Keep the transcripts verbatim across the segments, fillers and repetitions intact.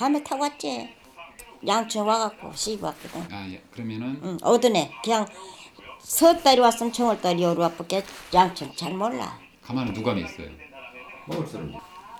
감에 타고 왔지. 양천 와갖고 시집 왔거든. 아, 예. 그러면은 응, 오드네. 그냥 서달이 왔으면 청월달이 오러 왔밖에 양천 잘 몰라. 가마는 누가 냈어요? 먹을 사람.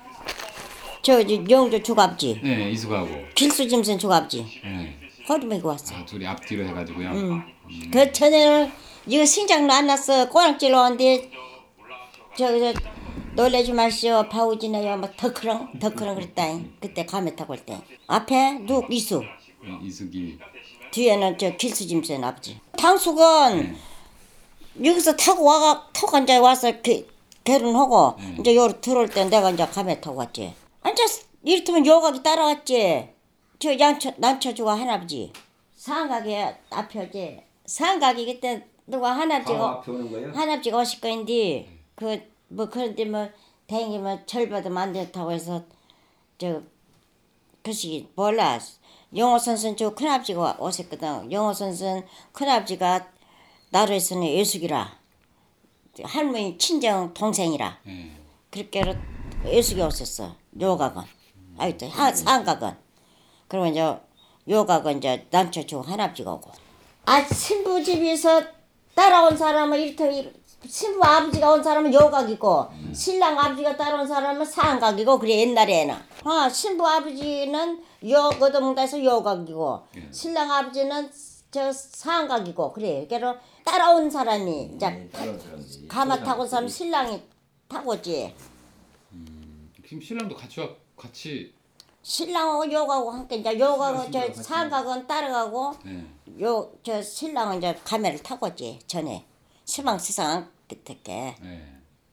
저, 저 영조 주갑지. 네, 이수가하고. 필수짐승 주갑지. 네. 허리 메고 왔어. 아, 둘이 앞뒤로 해가지고요. 응. 그 전에는 이거 신장도 안 났어. 꼬랑질로 왔는데 저, 저 놀래지 마시오. 파우지네요. 막 더크렁 더크렁 그랬다잉. 그때 감에 타고 올 때. 앞에 누 이수. 네, 이수기. 뒤에는 저 필수짐승 아버지. 당숙은 네. 여기서 타고 와가 타고 이제 와서 그, 결혼하고 네. 이제 여기 들어올 때 내가 이제 감에 타고 왔지. 앉아 이렇다면 요각이 따라왔지. 저 양쳐 난처주가 할아버지. 상각이 앞에지. 상각이 그때 누가 할아버지가 앞에 오는 거예요? 할아버지가 오실 거인데 그 뭐 그런데 뭐 다행히 뭐 절받으면 안 된다고 해서 저 그시 몰라. 영호 선수는 저 큰아버지가 오셨거든. 영호 선수는 큰아버지가 나루에서는 예숙이라 할머니 친정 동생이라 네. 그렇게 예숙이 오셨어. 요각은 아이또 상각은 그러면 이제 요각은 이제 남처 주 할아버지가 오고 아 신부 집에서 따라온 사람은 이렇게 신부 아버지가 온 사람은 요각이고 음. 신랑 아버지가 따라온 사람은 상각이고 그래 옛날에는 아 신부 아버지는 요거동에서 요각이고 예. 신랑 아버지는 저 상각이고 그래 그래서 따라온 사람이 이제 네, 따라온 사람들이. 가마 타고 사람 신랑이 타고지 지금 신랑도 같이 와 같이. 신랑하고 요가하고 함께 이제 요가하고 신랑, 저 신랑 같이. 상각은 따라가고 네. 요 저 신랑은 이제 가면을 타고지 전에 시방 시상 그때께 네.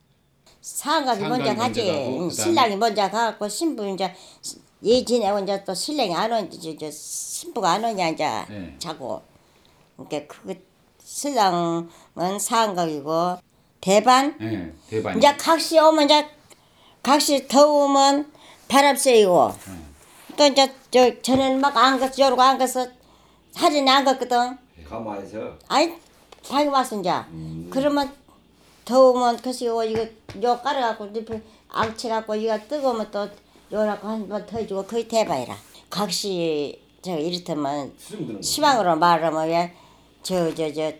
상각이 먼저 상각이 가지 먼저 가고, 응, 그다음에- 신랑이 먼저 가고 신부 이제 얘 지내고 이제 또 신랑이 안 오지 저 신부가 안 오냐 이제 네. 자고 그러니까 그 신랑은 상각이고 대반 네. 대반. 이제 각시 오면 이제 각시 더우면 바람 쐬이고 또 이제 저 전에는 막 안 갔어 요러고 안 가서 사진이 안 갔거든. 가마에서 아이 자기 와서 이제 그러면 더우면 그시고 이거 요 깔아갖고 옆에 앙치갖고 이거 뜨거우면 또 요라고 한 번 더 해주고 거의 대박이라. 각시 저 이렇다면 수중 드는 거. 시방으로 말하면 왜저 저 저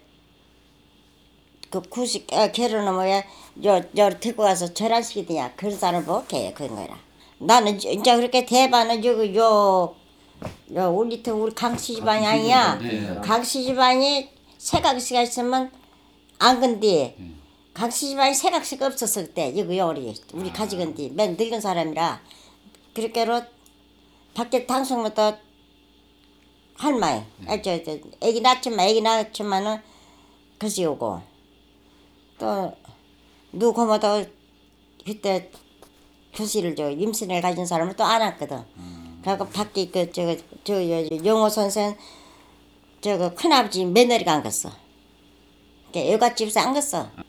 그 구식 아, 결혼하면 왜요요 데리고 가서 절한시키더냐 그런 사람 못해 그런 거라. 나는 이제 그렇게 대반은 저기 요, 요 우리 터 우리 강씨 집안이 아니야. 네. 강씨 집안이 세각시가 있으면 안 건데 강씨 집안이 세각시가 없었어 그때 여기 우리 우리 가지건데 맨 늙은 사람이라 그렇게로 밖에 당숙부터 할머니 아저 저 애기 낳지만 애기 낳지만은 그시 오고 또 누구 뭐도 그때 교실을 저 임신을 가진 사람을 또 안 왔거든. 음. 그래갖고 밖에 그 저거 저 영호 선생 저거 큰아버지 며느리가 안 갔어. 그러니까 여갓집에서 안 갔어.